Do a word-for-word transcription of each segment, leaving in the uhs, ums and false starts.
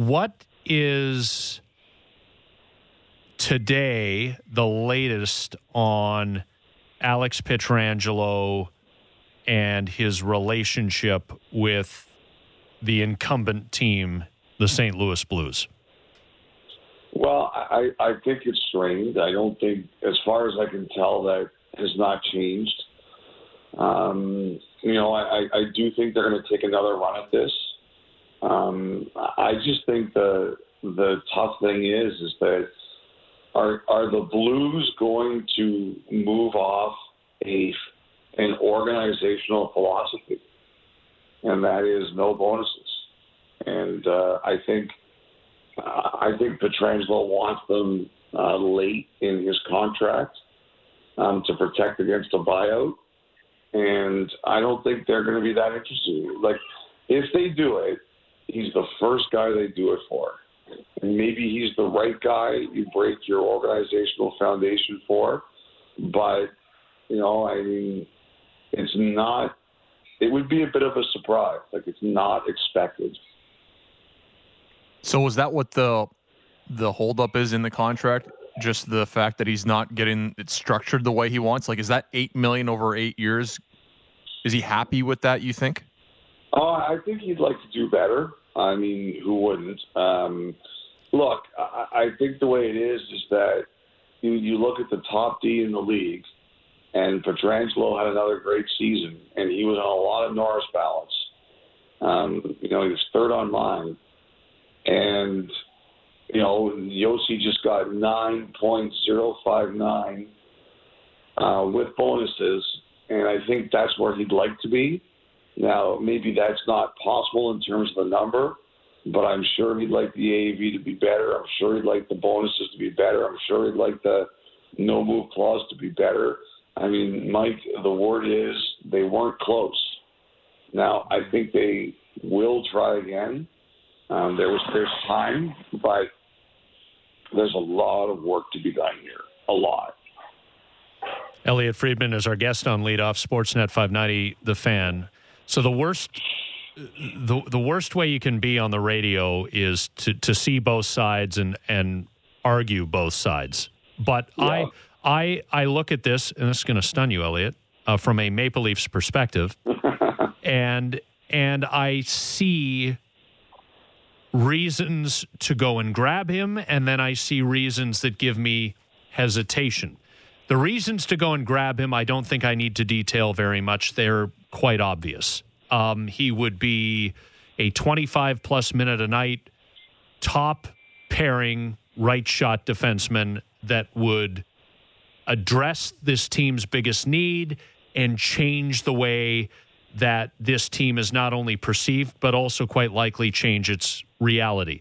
What is today the latest on Alex Pietrangelo and his relationship with the incumbent team, the Saint Louis Blues? Well, I, I think it's strained. I don't think, as far as I can tell, that has not changed. Um, you know, I, I do think they're going to take another run at this. Um, I just think the the tough thing is is that are are the Blues going to move off a an organizational philosophy, and that is no bonuses. And uh, I think uh, I think Pietrangelo wants them uh, late in his contract um, to protect against a buyout, and I don't think they're going to be that interested. Like, if they do it, he's the first guy they do it for. And maybe he's the right guy you break your organizational foundation for. But, you know, I mean, it's not – it would be a bit of a surprise. Like, it's not expected. So is that what the the holdup is in the contract? Just the fact that he's not getting it structured the way he wants? Like, is that eight million dollars over eight years? Is he happy with that, you think? Oh, I think he'd like to do better. I mean, who wouldn't? Um, look, I, I think the way it is is that you, you look at the top D in the league, and Pietrangelo had another great season, and he was on a lot of Norris ballots. Um, you know, he was third on line. And, you know, Yossi just got nine point oh five nine uh, with bonuses, and I think that's where he'd like to be. Now, maybe that's not possible in terms of the number, but I'm sure he'd like the A A V to be better. I'm sure he'd like the bonuses to be better. I'm sure he'd like the no-move clause to be better. I mean, Mike, the word is they weren't close. Now, I think they will try again. Um, there was there's time, but there's a lot of work to be done here. A lot. Elliot Friedman is our guest on Leadoff, Sportsnet five ninety, The Fan. So the worst, the the worst way you can be on the radio is to, to see both sides and, and argue both sides. But yeah. I I I look at this, and this is going to stun you, Elliot, uh, from a Maple Leafs perspective, and and I see reasons to go and grab him, and then I see reasons that give me hesitation. The reasons to go and grab him, I don't think I need to detail very much. They're quite obvious. Um, he would be a twenty-five plus minute a night top pairing right shot defenseman that would address this team's biggest need and change the way that this team is not only perceived, but also quite likely change its reality.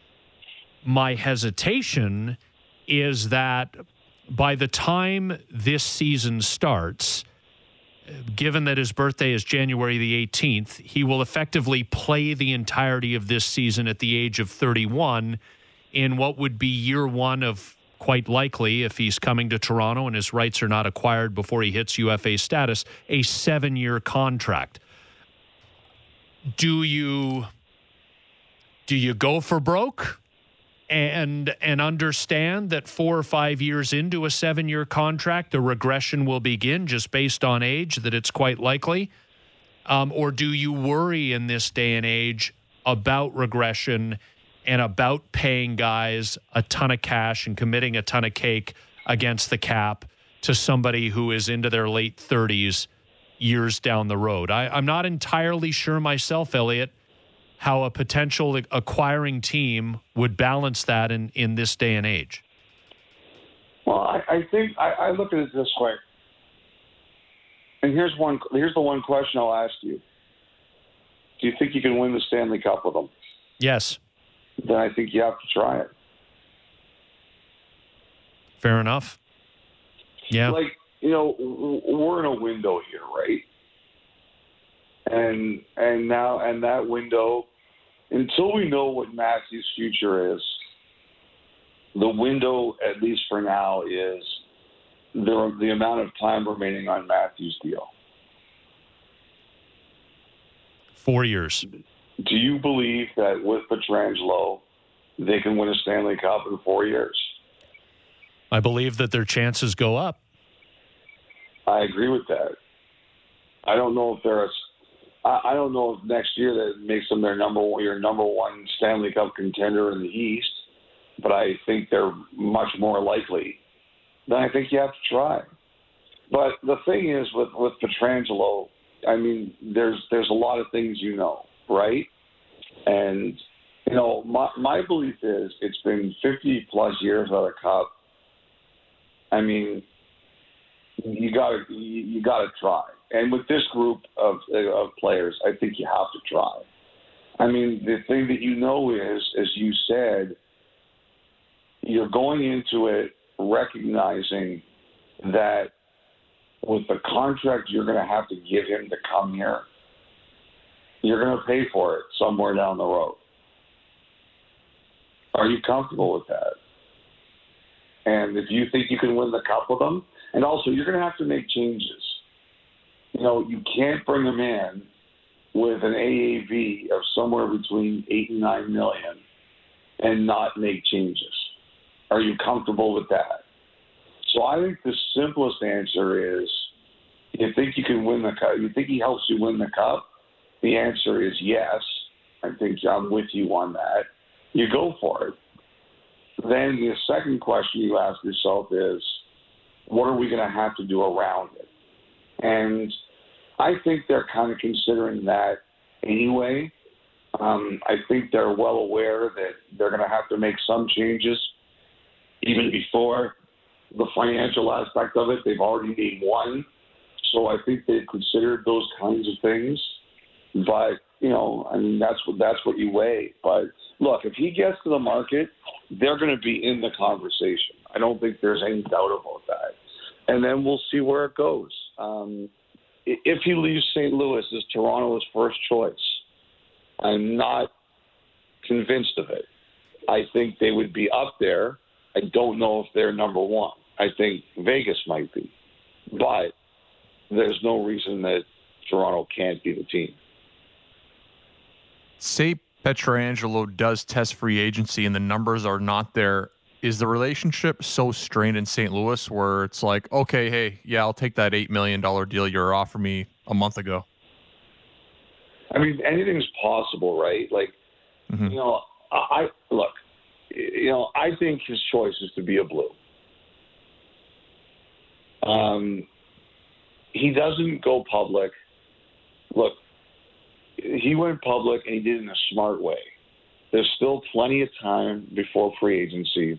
My hesitation is that by the time this season starts, given that his birthday is January the eighteenth, he will effectively play the entirety of this season at the age of thirty-one in what would be year one of, quite likely, if he's coming to Toronto and his rights are not acquired before he hits U F A status, a seven-year contract. Do you do you go for broke and and understand that four or five years into a seven-year contract, a regression will begin just based on age, that it's quite likely? Um, or do you worry in this day and age about regression and about paying guys a ton of cash and committing a ton of cake against the cap to somebody who is into their late thirties years down the road? I, I'm not entirely sure myself, Elliot, how a potential acquiring team would balance that in, in this day and age. Well, I, I think I, I look at it this way. And here's one. Here's the one question I'll ask you. Do you think you can win the Stanley Cup with them? Yes. Then I think you have to try it. Fair enough. Yeah. Like, you know, we're in a window here, right? And and now and that window, until we know what Matthews' future is, the window, at least for now, is the the amount of time remaining on Matthews' deal. Four years. Do you believe that with Pietrangelo they can win a Stanley Cup in four years. I believe that their chances go up. I agree with that. I don't know if they're a, I I don't know if next year that makes them their number one, your number one Stanley Cup contender in the East, but I think they're much more likely. Then I think you have to try. But the thing is with, with Pietrangelo, I mean, there's there's a lot of things you know, right? And, you know, my, my belief is it's been fifty plus years without a cup. I mean, you gotta you, you gotta try. And with this group of of players, I think you have to try. I mean, the thing that you know is, as you said, you're going into it recognizing that with the contract you're going to have to give him to come here, you're going to pay for it somewhere down the road. Are you comfortable with that? And if you think you can win the cup with them, and also you're going to have to make changes. You know, you can't bring them in with an A A V of somewhere between eight and nine million and not make changes. Are you comfortable with that? So I think the simplest answer is, you think you can win the cup? You think he helps you win the cup? The answer is yes. I think I'm with you on that. You go for it. Then the second question you ask yourself is, what are we going to have to do around it? And I think they're kind of considering that anyway. Um, I think they're well aware that they're going to have to make some changes even before the financial aspect of it. They've already made one. So I think they've considered those kinds of things. But, you know, I mean, that's what, that's what you weigh. But, look, if he gets to the market, they're going to be in the conversation. I don't think there's any doubt about that. And then we'll see where it goes. Um, if he leaves Saint Louis as Toronto's first choice, I'm not convinced of it. I think they would be up there. I don't know if they're number one. I think Vegas might be. But there's no reason that Toronto can't be the team. Say Pietrangelo does test free agency and the numbers are not there. Is the relationship so strained in Saint Louis where it's like, okay, hey, yeah, I'll take that eight million dollars deal you were offering me a month ago? I mean, anything's possible, right? Like, mm-hmm. you know, I look, you know, I think his choice is to be a Blue. Um, he doesn't go public. Look, he went public and he did it in a smart way. There's still plenty of time before free agency.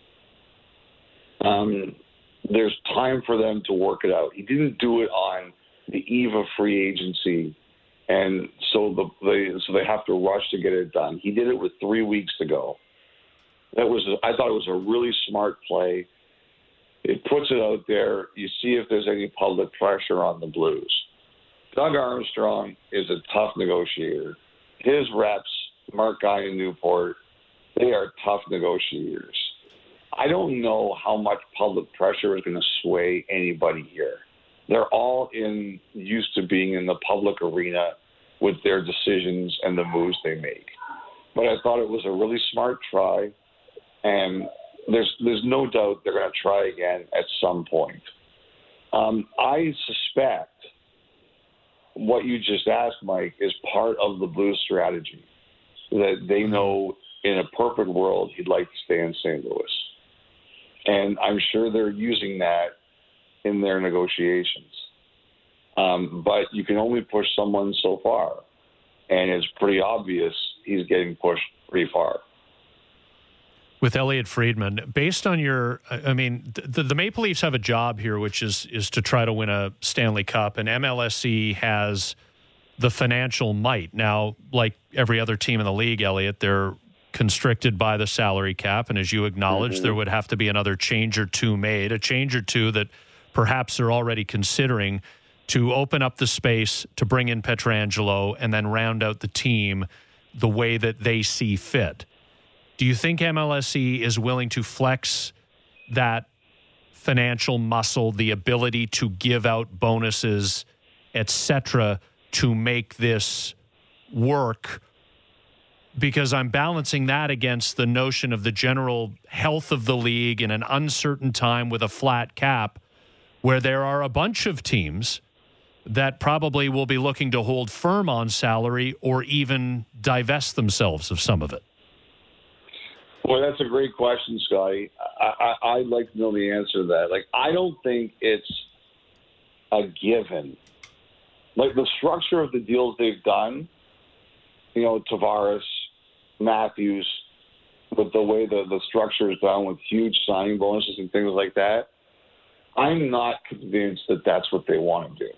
Um, there's time for them to work it out. He didn't do it on the eve of free agency, and so the they, so they have to rush to get it done. He did it with three weeks to go. That was I thought it was a really smart play. It puts it out there. You see if there's any public pressure on the Blues. Doug Armstrong is a tough negotiator. His reps, Mark Guy in Newport, they are tough negotiators. I don't know how much public pressure is going to sway anybody here. They're all in used to being in the public arena with their decisions and the moves they make. But I thought it was a really smart try, and there's there's no doubt they're going to try again at some point. Um, I suspect what you just asked, Mike, is part of the Blues strategy, that they know in a perfect world he'd like to stay in Saint Louis. And I'm sure they're using that in their negotiations. Um, but you can only push someone so far. And it's pretty obvious he's getting pushed pretty far. With Elliot Friedman, based on your, I mean, the, the Maple Leafs have a job here, which is is to try to win a Stanley Cup, and M L S C has the financial might. Now, like every other team in the league, Elliot, they're constricted by the salary cap, and as you acknowledge, mm-hmm. there would have to be another change or two made, a change or two that perhaps they're already considering to open up the space to bring in Pietrangelo and then round out the team the way that they see fit. Do you think M L S C is willing to flex that financial muscle, the ability to give out bonuses, et cetera, to make this work because I'm balancing that against the notion of the general health of the league in an uncertain time with a flat cap, where there are a bunch of teams that probably will be looking to hold firm on salary or even divest themselves of some of it. Well, that's a great question, Scotty. I, I, I'd like to know the answer to that. Like, I don't think it's a given. Like, the structure of the deals they've done, you know, Tavares, Matthews, with the way the, the structure is done with huge signing bonuses and things like that, I'm not convinced that that's what they want to do.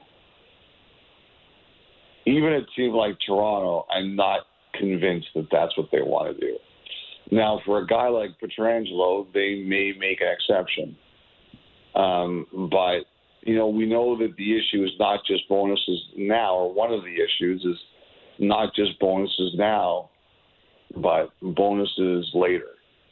Even a team like Toronto, I'm not convinced that that's what they want to do. Now, for a guy like Pietrangelo, they may make an exception. Um, but, you know, we know that the issue is not just bonuses now, or one of the issues is not just bonuses now, but bonuses later.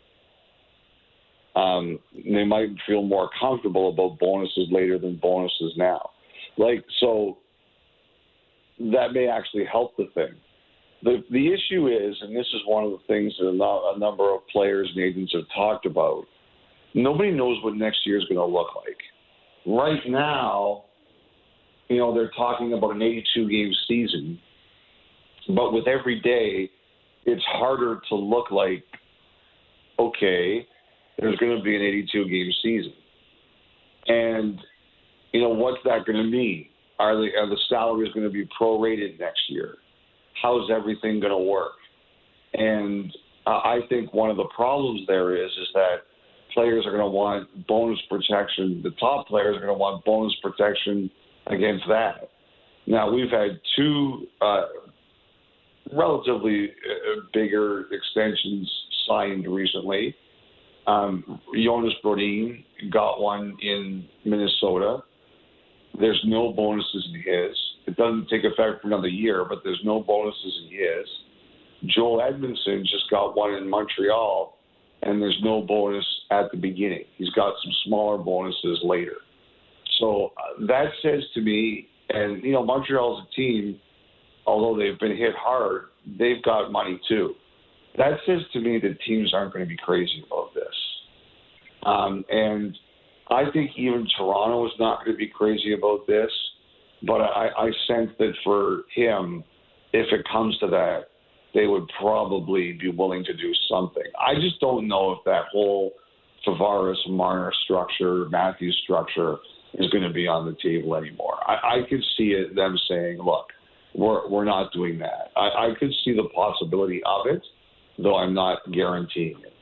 Um, they might feel more comfortable about bonuses later than bonuses now. Like, so that may actually help the thing. The the issue is, and this is one of the things that a number of players and agents have talked about, nobody knows what next year is going to look like. Right now, you know, they're talking about an eighty-two game season, but with every day, it's harder to look like, okay, there's going to be an eighty-two game season. And, you know, what's that going to mean? Are the, are the salaries going to be prorated next year? How's everything going to work? And uh, I think one of the problems there is, is that players are going to want bonus protection. The top players are going to want bonus protection against that. Now, we've had two uh, relatively uh, bigger extensions signed recently. Um, Jonas Brodin got one in Minnesota. There's no bonuses in his. It doesn't take effect for another year, but there's no bonuses in his. Joel Edmondson just got one in Montreal, and there's no bonus at the beginning. He's got some smaller bonuses later. So uh, that says to me, and, you know, Montreal's a team, although they've been hit hard, they've got money too. That says to me that teams aren't going to be crazy about this. Um, and I think even Toronto is not going to be crazy about this, but I, I sense that for him, if it comes to that, they would probably be willing to do something. I just don't know if that whole Tavares, Marner structure, Matthews structure is going to be on the table anymore. I, I could see it, them saying, look, we're, we're not doing that. I, I could see the possibility of it, though I'm not guaranteeing it.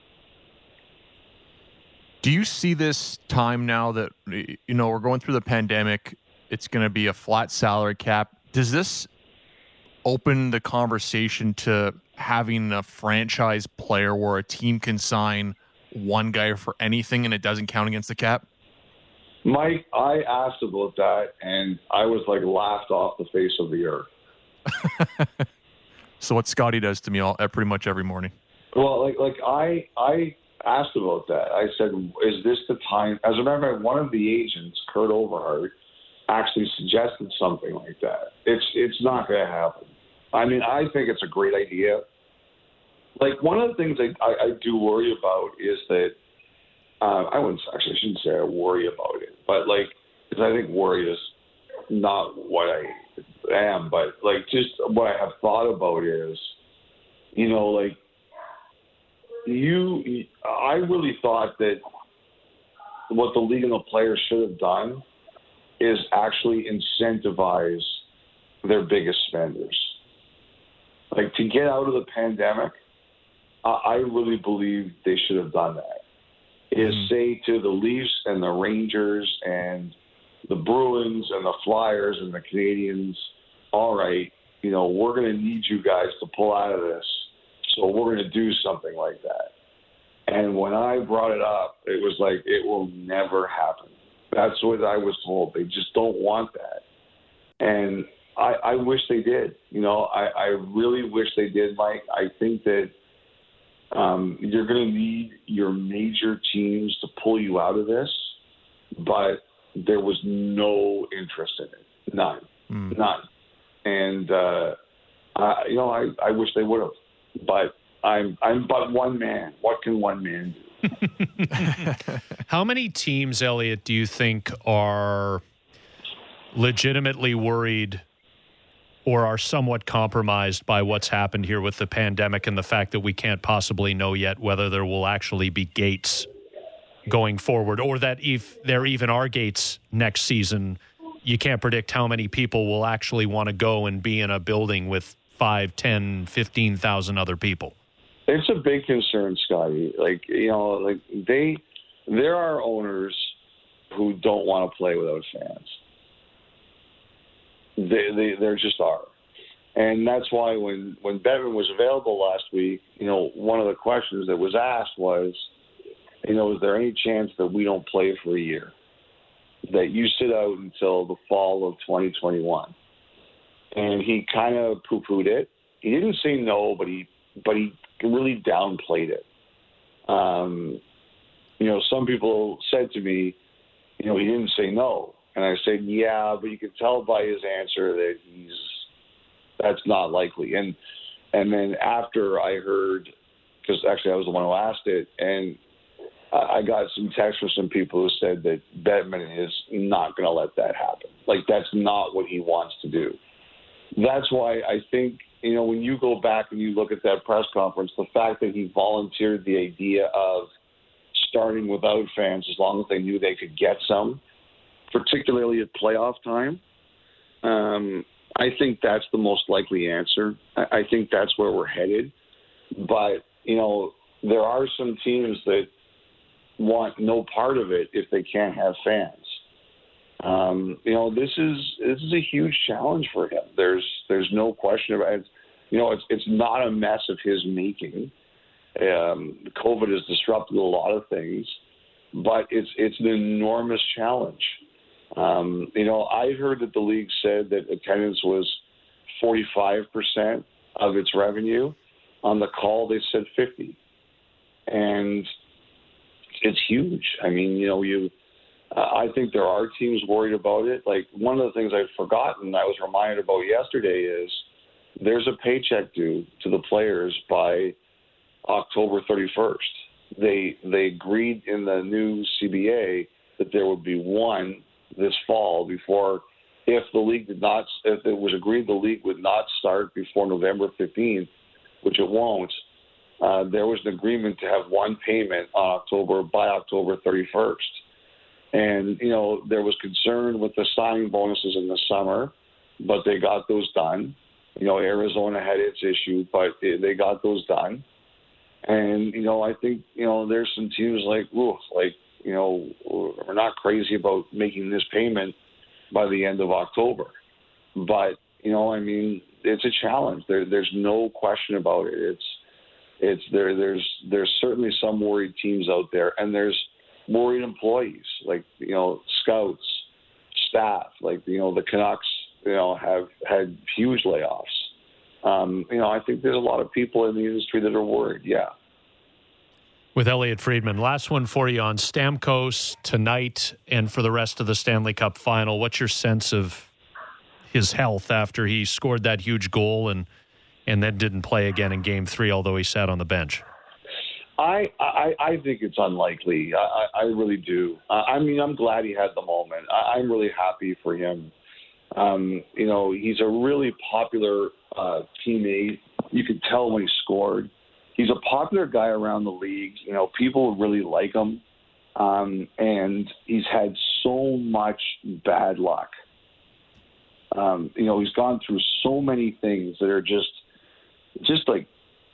Do you see this time now that, you know, we're going through the pandemic, it's going to be a flat salary cap? Does this open the conversation to having a franchise player where a team can sign one guy for anything and it doesn't count against the cap? Mike, I asked about that, and I was, like, laughed off the face of the earth. So what Scotty does to me all pretty much every morning. Well, like, like I I asked about that. I said, is this the time? As a matter of fact, one of the agents, Kurt Overhart, actually suggested something like that. It's it's not going to happen. I mean, I think it's a great idea. Like, one of the things I, I, I do worry about is that, uh, I wouldn't, actually, I shouldn't say I worry about it, but, like, because I think worry is not what I am, but, like, just what I have thought about is, you know, like, you, I really thought that what the league and the players should have done is actually incentivize their biggest spenders. Like, to get out of the pandemic, I really believe they should have done that. Is mm-hmm. say to the Leafs and the Rangers and the Bruins and the Flyers and the Canadians, all right, you know, we're going to need you guys to pull out of this, so we're going to do something like that. And when I brought it up, it was like, it will never happen. That's what I was told. They just don't want that. And I, I wish they did. You know, I, I really wish they did, Mike. I think that um, you're going to need your major teams to pull you out of this, but there was no interest in it. None. Mm. None. And, uh, I, you know, I, I wish they would have. but I'm I'm but one man. What can one man do? How many teams, Elliot, do you think are legitimately worried or are somewhat compromised by what's happened here with the pandemic and the fact that we can't possibly know yet whether there will actually be gates going forward, or that if there even are gates next season, you can't predict how many people will actually want to go and be in a building with five, ten, fifteen thousand other people? It's a big concern, Scotty. Like, you know, like they, there are owners who don't want to play without fans. They, they, there just are. And that's why when, when Bettman was available last week, you know, one of the questions that was asked was, you know, is there any chance that we don't play for a year? That you sit out until the fall of twenty twenty-one? And he kind of poo-pooed it. He didn't say no, but he but he really downplayed it. Um, you know, some people said to me, you know, he didn't say no. And I said, yeah, but you could tell by his answer that he's that's not likely. And and then after I heard, because actually I was the one who asked it, and I got some texts from some people who said that Bettman is not going to let that happen. Like, that's not what he wants to do. That's why I think, you know, when you go back and you look at that press conference, the fact that he volunteered the idea of starting without fans as long as they knew they could get some, particularly at playoff time, um, I think that's the most likely answer. I, I think that's where we're headed. But, you know, there are some teams that want no part of it if they can't have fans. Um, you know, this is this is a huge challenge for him. There's there's no question about it. You know, it's it's not a mess of his making. Um, COVID has disrupted a lot of things, but it's it's an enormous challenge. Um, you know, I heard that the league said that attendance was forty-five percent of its revenue. On the call, they said fifty, and it's huge. I mean, you know, you. Uh, I think there are teams worried about it. Like, one of the things I've forgotten, I was reminded about yesterday, is there's a paycheck due to the players by October thirty-first. They they agreed in the new C B A that there would be one this fall before, if the league did not, if it was agreed the league would not start before November fifteenth, which it won't. Uh, there was an agreement to have one payment on October by October thirty-first. And, you know, there was concern with the signing bonuses in the summer, but they got those done. You know, Arizona had its issue, but they got those done. And, you know, I think, you know, there's some teams like, ooh, like, you know, we're not crazy about making this payment by the end of October. But, you know, I mean, it's a challenge. There, there's no question about it. It's, it's there. There's, there's certainly some worried teams out there, and there's worried employees, like, you know, scouts, staff, like, you know, the Canucks, you know, have had huge layoffs. Um, you know, I think there's a lot of people in the industry that are worried. Yeah. With Elliot Friedman, last one for you on Stamkos tonight and for the rest of the Stanley Cup final. What's your sense of his health after he scored that huge goal and and then didn't play again in Game Three, although he sat on the bench? I, I, I think it's unlikely. I, I really do. I mean, I'm glad he had the moment. I, I'm really happy for him. Um, you know, he's a really popular uh, teammate. You could tell when he scored. He's a popular guy around the league. You know, people really like him. Um, and he's had so much bad luck. Um, you know, he's gone through so many things that are just, just like,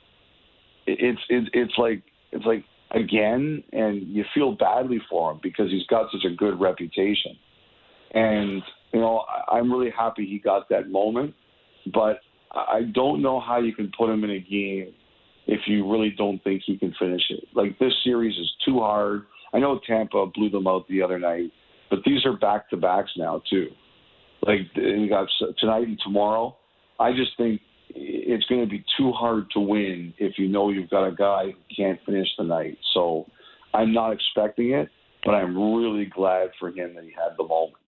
it's, it's, it's like, It's like, again, and you feel badly for him because he's got such a good reputation. And, you know, I'm really happy he got that moment, but I don't know how you can put him in a game if you really don't think he can finish it. Like, this series is too hard. I know Tampa blew them out the other night, but these are back-to-backs now, too. Like, you got tonight and tomorrow. I just think it's going to be too hard to win if you know you've got a guy who can't finish the night. So I'm not expecting it, but I'm really glad for him that he had the moment.